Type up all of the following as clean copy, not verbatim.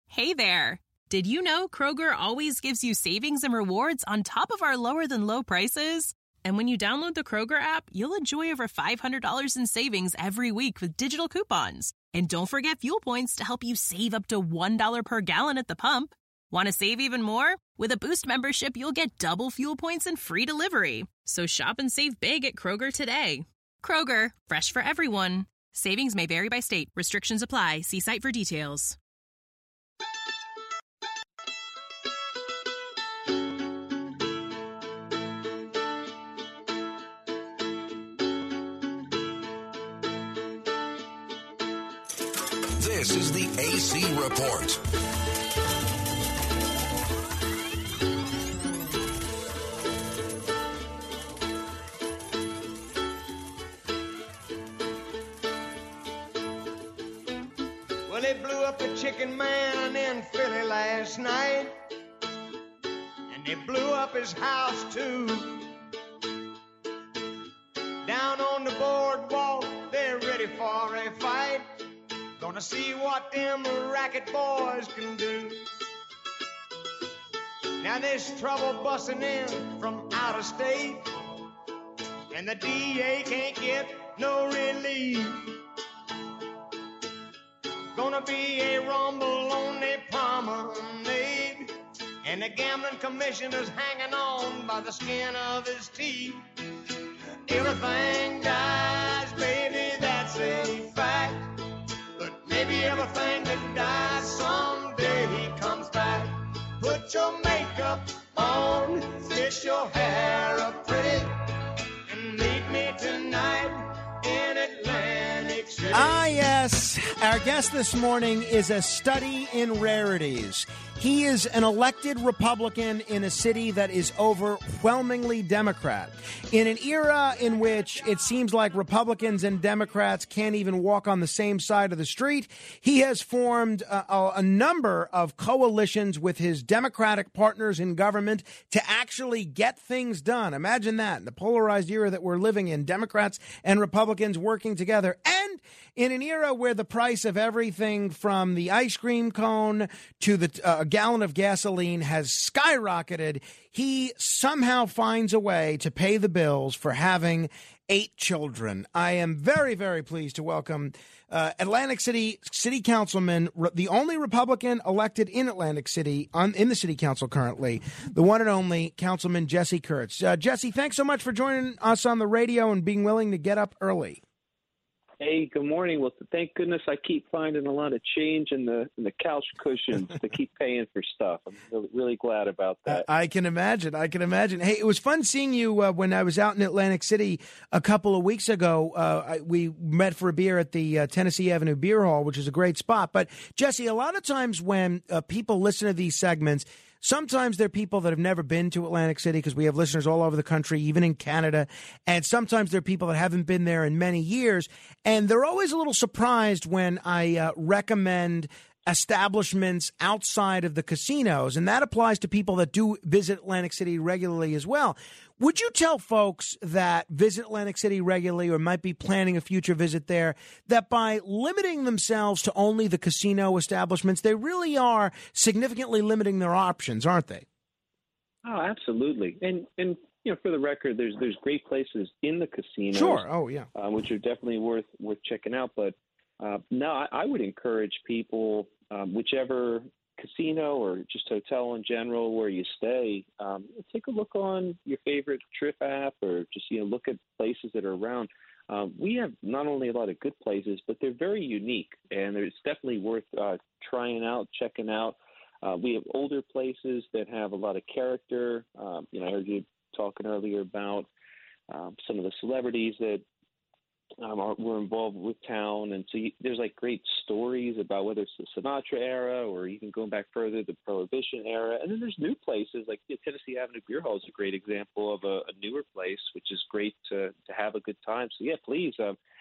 Hey there! Did you know Kroger always gives you savings and rewards on top of our lower-than-low prices? And when you download the Kroger app, you'll enjoy over $500 in savings every week with digital coupons. And don't forget fuel points to help you save up to $1 per gallon at the pump. Want to save even more? With a Boost membership, you'll get double fuel points and free delivery. So shop and save big at Kroger today. Kroger, fresh for everyone. Savings may vary by state. Restrictions apply. See site for details. This is the AC Report. Well, they blew up a chicken man in Philly last night, and they blew up his house too. Down on the boardwalk, they're ready for a fight. Gonna see what them racket boys can do. Now there's trouble busting in from out of state, and the DA can't get no relief. Gonna be a rumble on the promenade, and the gambling commissioner's hanging on by the skin of his teeth. Everything dies, baby, that's a fact. Maybe everything that dies someday he comes back. Put your makeup on, fix your hair up pretty, and meet me tonight in Atlantic City. Ah, yes. Our guest this morning is a study in rarities. He is an elected Republican in a city that is overwhelmingly Democrat. In an era in which it seems like Republicans and Democrats can't even walk on the same side of the street, he has formed a number of coalitions with his Democratic partners in government to actually get things done. Imagine that, in the polarized era that we're living in, Democrats and Republicans working together. And in an era where the price of everything from the ice cream cone to the gallon of gasoline has skyrocketed, he somehow finds a way to pay the bills for having 8 children. I am very, very pleased to welcome Atlantic City Councilman, the only Republican elected in Atlantic City, in the City Council currently, the one and only Councilman Jesse Kurtz. Jesse, thanks so much for joining us on the radio and being willing to get up early. Hey, good morning. Well, thank goodness I keep finding a lot of change in the couch cushions to keep paying for stuff. I'm really glad about that. I can imagine. Hey, it was fun seeing you when I was out in Atlantic City a couple of weeks ago. We met for a beer at the Tennessee Avenue Beer Hall, which is a great spot. But, Jesse, a lot of times when people listen to these segments, sometimes they're people that have never been to Atlantic City because we have listeners all over the country, even in Canada. And sometimes they're people that haven't been there in many years. And they're always a little surprised when I recommend establishments outside of the casinos. And that applies to people that do visit Atlantic City regularly as well. Would you tell folks that visit Atlantic City regularly or might be planning a future visit there that by limiting themselves to only the casino establishments, they really are significantly limiting their options, aren't they? Oh, absolutely. And you know, for the record, there's great places in the casinos. Sure. Oh, yeah. Which are definitely worth checking out. But no, I would encourage people, whichever casino or just hotel in general where you stay, take a look on your favorite Trip app or just look at places that are around. We have not only a lot of good places, but they're very unique, and it's definitely worth trying out, checking out. We have older places that have a lot of character. I heard you talking earlier about some of the celebrities that were involved with town, and so there's like great stories about whether it's the Sinatra era or even going back further, the Prohibition era. And then there's new places like the Tennessee Avenue Beer Hall is a great example of a newer place, which is great to have a good time. So yeah, please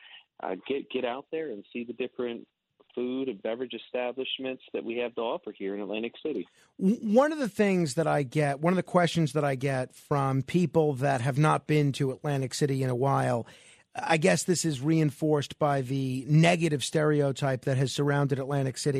get out there and see the different food and beverage establishments that we have to offer here in Atlantic City. One of the things that I get, one of the questions that I get from people that have not been to Atlantic City in a while, I guess this is reinforced by the negative stereotype that has surrounded Atlantic City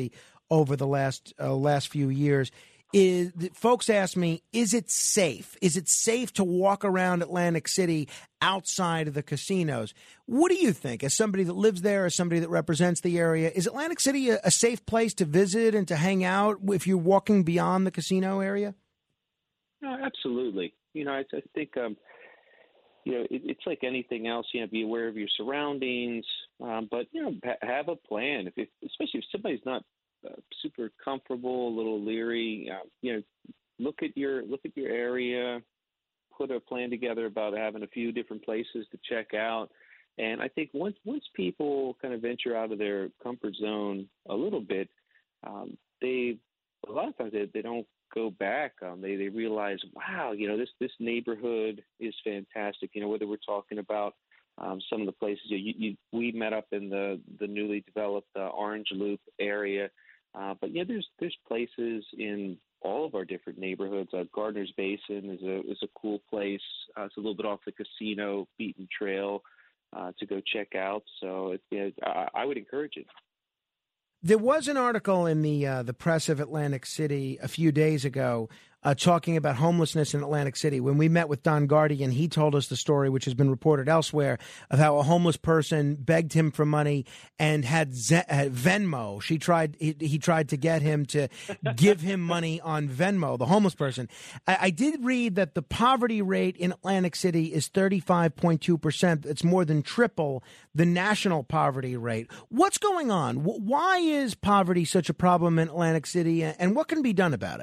over the last few years. Folks ask me, is it safe? Is it safe to walk around Atlantic City outside of the casinos? What do you think, as somebody that lives there, as somebody that represents the area? Is Atlantic City a safe place to visit and to hang out if you're walking beyond the casino area? Absolutely. I think, it's like anything else. Be aware of your surroundings, but have a plan. Especially if somebody's not super comfortable, a little leery, look at your area, put a plan together about having a few different places to check out. And I think once people kind of venture out of their comfort zone a little bit, a lot of times they don't go back. They realize, wow, this neighborhood is fantastic. Whether we're talking about some of the places we met up in the newly developed Orange Loop area. But there's places in all of our different neighborhoods. Gardner's Basin is a cool place. It's a little bit off the casino beaten trail to go check out. So I would encourage it. There was an article in the press of Atlantic City a few days ago talking about homelessness in Atlantic City. When we met with Don Guardian, he told us the story, which has been reported elsewhere, of how a homeless person begged him for money and had Venmo. He tried to get him to give him money on Venmo, the homeless person. I did read that the poverty rate in Atlantic City is 35.2%. It's more than triple the national poverty rate. What's going on? Why is poverty such a problem in Atlantic City, and what can be done about it?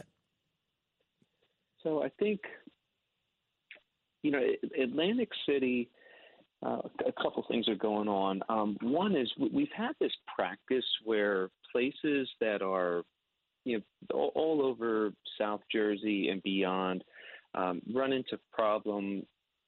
So I think, Atlantic City, a couple things are going on. One is we've had this practice where places that are, all over South Jersey and beyond run into problems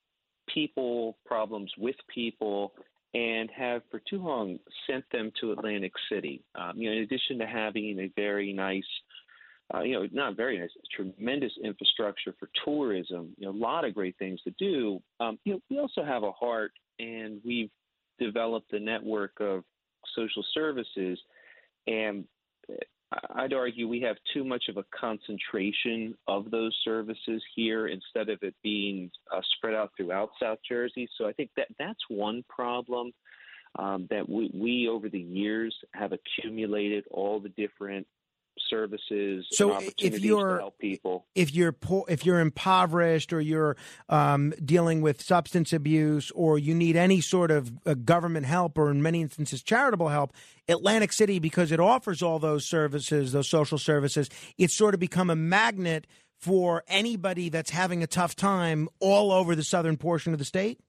with people, and have for too long sent them to Atlantic City. In addition to having a very nice not very nice, tremendous infrastructure for tourism, a lot of great things to do. We also have a heart, and we've developed a network of social services, and I'd argue we have too much of a concentration of those services here instead of it being spread out throughout South Jersey. So I think that's one problem, that we over the years have accumulated all the different services. So and opportunities to help people. If you're poor, if you're impoverished, or you're dealing with substance abuse, or you need any sort of government help, or in many instances charitable help, Atlantic City, because it offers all those services, those social services, it's sort of become a magnet for anybody that's having a tough time all over the southern portion of the state.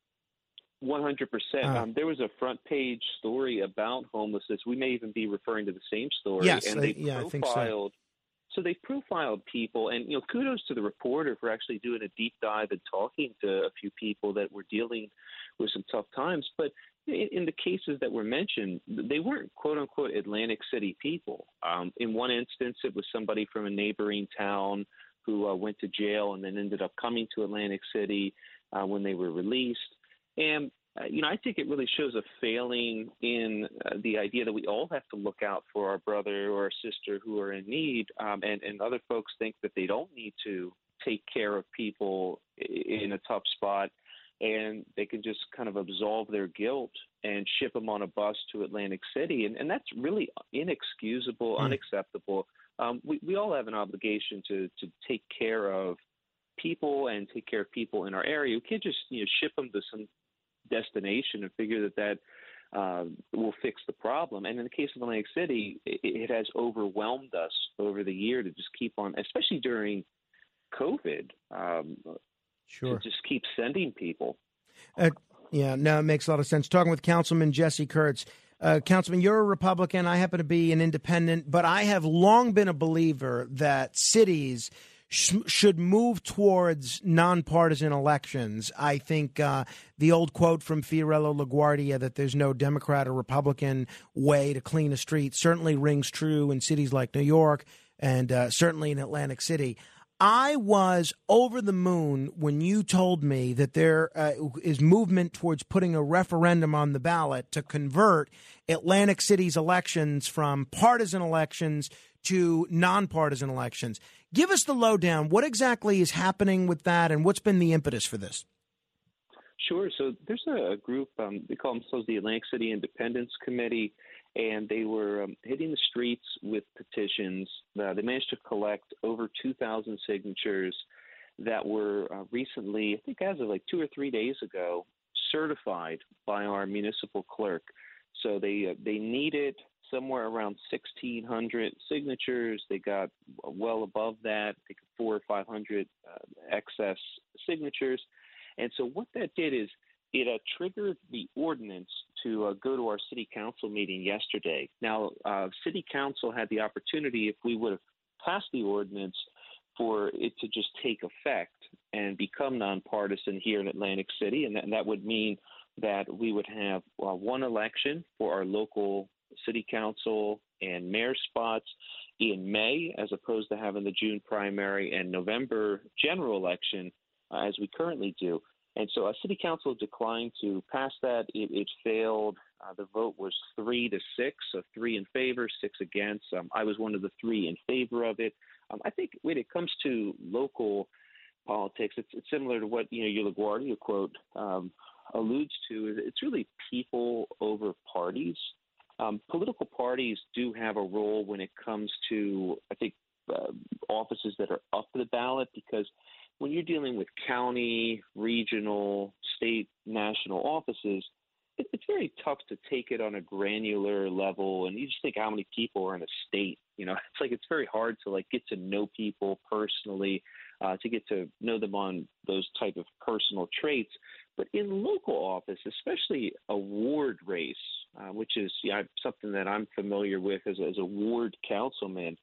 100%. There was a front page story about homelessness. We may even be referring to the same story. Yes, and they I think so. So they profiled people, and kudos to the reporter for actually doing a deep dive and talking to a few people that were dealing with some tough times. But in the cases that were mentioned, they weren't quote unquote Atlantic City people. In one instance, it was somebody from a neighboring town who went to jail and then ended up coming to Atlantic City when they were released. And, I think it really shows a failing in the idea that we all have to look out for our brother or our sister who are in need. And other folks think that they don't need to take care of people in a tough spot, and they can just kind of absolve their guilt and ship them on a bus to Atlantic City. And that's really inexcusable, unacceptable. We all have an obligation to take care of people and take care of people in our area. We can't just ship them to some destination and figure that will fix the problem. And in the case of Atlantic City, it has overwhelmed us over the year to just keep on, especially during COVID, to just keep sending people. It makes a lot of sense. Talking with Councilman Jesse Kurtz. Councilman, you're a Republican. I happen to be an independent, but I have long been a believer that cities should move towards nonpartisan elections. I think the old quote from Fiorello LaGuardia that there's no Democrat or Republican way to clean a street certainly rings true in cities like New York and certainly in Atlantic City. I was over the moon when you told me that there is movement towards putting a referendum on the ballot to convert Atlantic City's elections from partisan elections to nonpartisan elections. Give us the lowdown. What exactly is happening with that, and what's been the impetus for this? Sure. So there's a group, they call themselves the Atlantic City Independence Committee, and they were hitting the streets with petitions. They managed to collect over 2,000 signatures that were recently, I think as of like 2 or 3 days ago, certified by our municipal clerk. So they needed somewhere around 1,600 signatures. They got well above that, I think 400 or 500 excess signatures. And so what that did is it triggered the ordinance to go to our city council meeting yesterday. Now, city council had the opportunity, if we would have passed the ordinance, for it to just take effect and become nonpartisan here in Atlantic City. And that would mean that we would have one election for our local city council and mayor spots in May, as opposed to having the June primary and November general election as we currently do. And so city council declined to pass that. It failed. The vote was 3-6, so 3 in favor, 6 against. I was one of the 3 in favor of it. I think when it comes to local politics, it's similar to what your LaGuardia quote alludes to. It's really people over parties. Political parties do have a role when it comes to, I think, offices that are up the ballot, because when you're dealing with county, regional, state, national offices, it's very tough to take it on a granular level. And you just think how many people are in a state. It's very hard to get to know people personally, to get to know them on those type of personal traits. But in local office, especially a ward race, which is something that I'm familiar with as a ward councilman,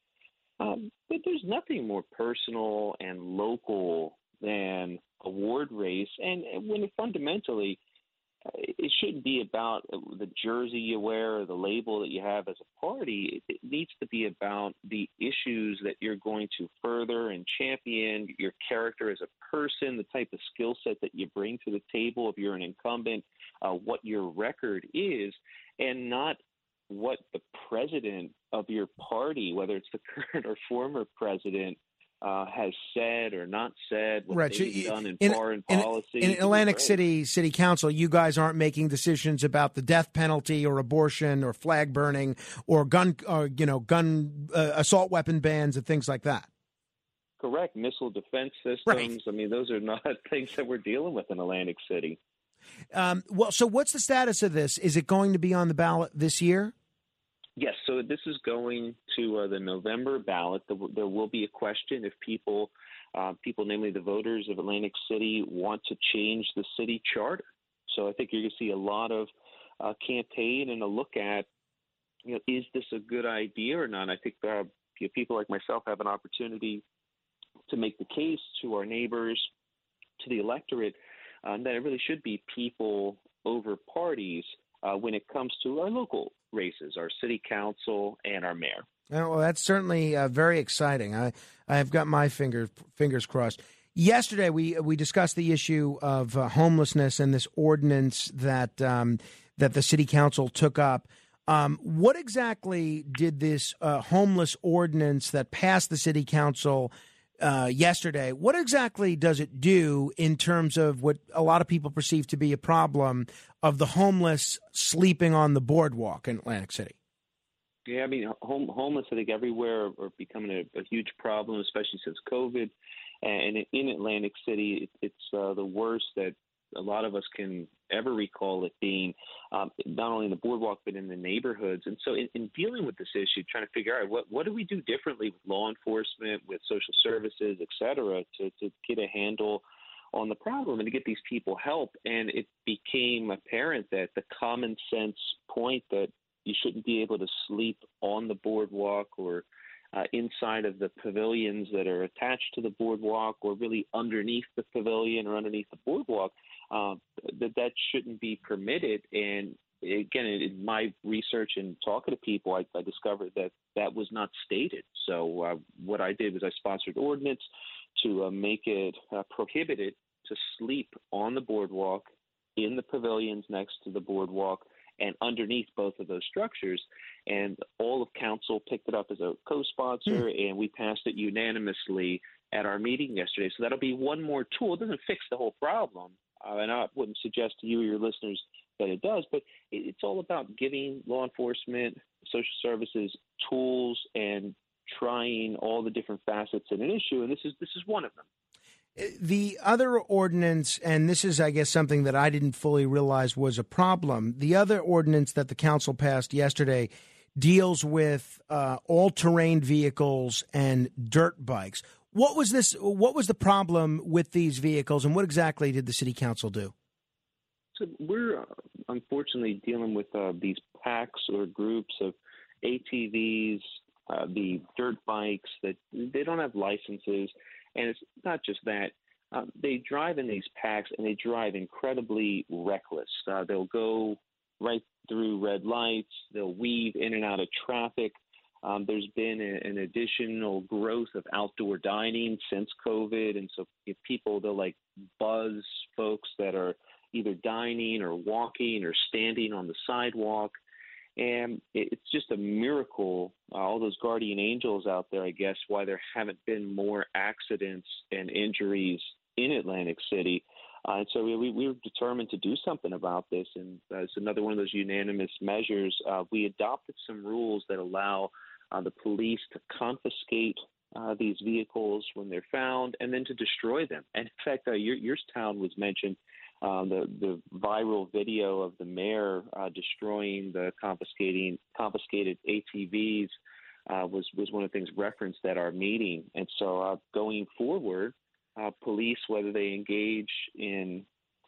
but there's nothing more personal and local than a ward race. And when it fundamentally, it shouldn't be about the jersey you wear or the label that you have as a party. It needs to be about the issues that you're going to further and champion, your character as a person, the type of skill set that you bring to the table if you're an incumbent, what your record is, and not what the president of your party, whether it's the current or former president, has said or not said, what they've done in foreign policy. In Atlantic City Council, you guys aren't making decisions about the death penalty or abortion or flag burning or gun assault weapon bans and things like that. Correct. Missile defense systems. Right. I mean, those are not things that we're dealing with in Atlantic City. So what's the status of this? Is it going to be on the ballot this year? Yes, so this is going to the November ballot. There will be a question if people, namely the voters of Atlantic City, want to change the city charter. So I think you're going to see a lot of campaign and a look at, is this a good idea or not? I think people like myself have an opportunity to make the case to our neighbors, to the electorate, that it really should be people over parties when it comes to our local races, our city council and our mayor. Well, that's certainly very exciting. I have got my fingers crossed. Yesterday, we discussed the issue of homelessness and this ordinance that the city council took up. What exactly did this homeless ordinance that passed the city council yesterday, what exactly does it do in terms of what a lot of people perceive to be a problem of the homeless sleeping on the boardwalk in Atlantic City? Yeah, I mean, homeless, I think, everywhere are becoming a huge problem, especially since COVID. And in Atlantic City, it's the worst that a lot of us can ever recall it being, not only in the boardwalk, but in the neighborhoods. And so in dealing with this issue, trying to figure out what do we do differently with law enforcement, with social services, et cetera, to get a handle on the problem and to get these people help. And it became apparent that the common sense point that you shouldn't be able to sleep on the boardwalk or inside of the pavilions that are attached to the boardwalk or really underneath the pavilion or underneath the boardwalk, that shouldn't be permitted. And again, in my research and talking to people, I discovered that was not stated. So what I did was I sponsored ordinance to make it prohibited to sleep on the boardwalk, in the pavilions next to the boardwalk, and underneath both of those structures. And all of council picked it up as a co-sponsor, and we passed it unanimously at our meeting yesterday. So that'll be one more tool. It doesn't fix the whole problem, and I wouldn't suggest to you or your listeners that it does, but it's all about giving law enforcement, social services tools and trying all the different facets in an issue, and this is one of them. The other ordinance, and this is, I guess, something that I didn't fully realize was a problem. The other ordinance that the council passed yesterday deals with all-terrain vehicles and dirt bikes. What was this? What was the problem with these vehicles, and what exactly did the city council do? So we're unfortunately dealing with these packs or groups of ATVs, the dirt bikes that they don't have licenses. And it's not just that. They drive in these packs, and they drive incredibly reckless. They'll go right through red lights. They'll weave in and out of traffic. There's been an additional growth of outdoor dining since COVID. And so if people, they'll like buzz folks that are either dining or walking or standing on the sidewalk. And it's just a miracle, all those guardian angels out there, I guess, why there haven't been more accidents and injuries in Atlantic City. And so we were determined to do something about this, and it's another one of those unanimous measures. We adopted some rules that allow the police to confiscate these vehicles when they're found and then to destroy them. And in fact, your town was mentioned. The viral video of the mayor destroying the confiscated ATVs was one of the things referenced at our meeting. And so going forward, police, whether they engage in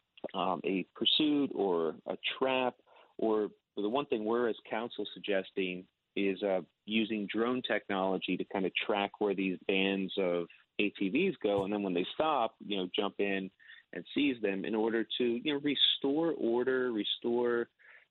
a pursuit or a trap, or the one thing we're as council suggesting is using drone technology to kind of track where these bands of ATVs go, and then when they stop, jump in and seize them in order to, restore order, restore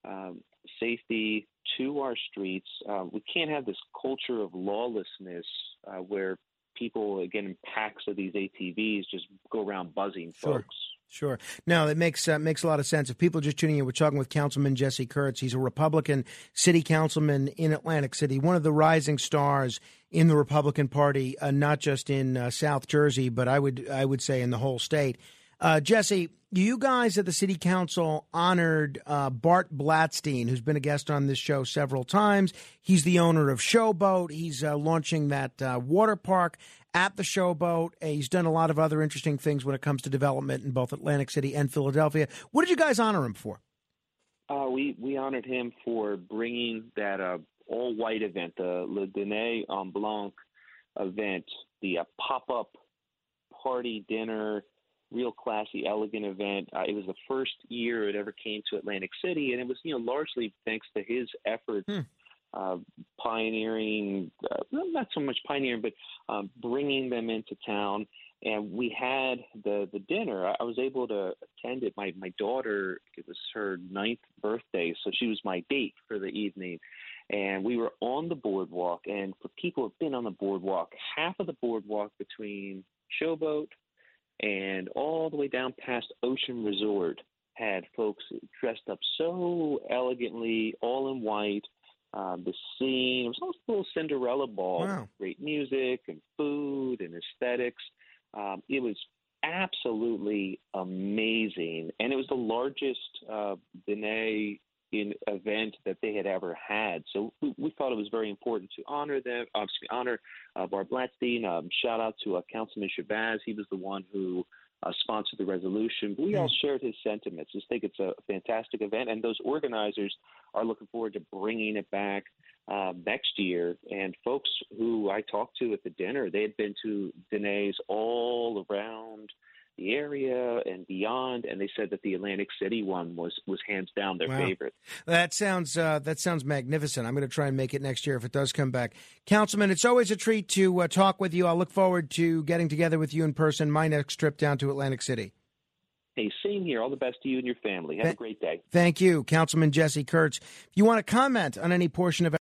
safety to our streets. We can't have this culture of lawlessness where people, again, in packs of these ATVs just go around buzzing folks. Sure. No, that makes a lot of sense. If people are just tuning in, we're talking with Councilman Jesse Kurtz. He's a Republican city councilman in Atlantic City, one of the rising stars in the Republican Party, not just in South Jersey, but I would say in the whole state. Jesse, you guys at the city council honored Bart Blatstein, who's been a guest on this show several times. He's the owner of Showboat. He's launching that water park at the Showboat. He's done a lot of other interesting things when it comes to development in both Atlantic City and Philadelphia. What did you guys honor him for? We honored him for bringing that all-white event, the Le Dîner en Blanc event, the pop-up party dinner, real classy, elegant event. It was the first year it ever came to Atlantic City, and it was, largely thanks to his efforts, pioneering, not so much pioneering, but bringing them into town. And we had the dinner. I was able to attend it. My daughter, it was her 9th birthday, so she was my date for the evening. And we were on the boardwalk, and for people who've been on the boardwalk, half of the boardwalk between Showboat and all the way down past Ocean Resort had folks dressed up so elegantly, all in white. The scene, it was almost a little Cinderella ball. Wow. Great music and food and aesthetics. It was absolutely amazing. And it was the largest dîner event that they had ever had. So we thought it was very important to honor Bart Blatstein. Shout out to Councilman Shabazz. He was the one who sponsored the resolution. But we all shared his sentiments. Just think it's a fantastic event, and those organizers are looking forward to bringing it back next year. And folks who I talked to at the dinner, they had been to diners all around the area and beyond, and they said that the Atlantic City one was hands down their favorite. That sounds magnificent. I'm going to try and make it next year if it does come back. Councilman, it's always a treat to talk with you. I'll look forward to getting together with you in person my next trip down to Atlantic City. Hey, same here. All the best to you and your family. Have a great day. Thank you, Councilman Jesse Kurtz. If you want to comment on any portion of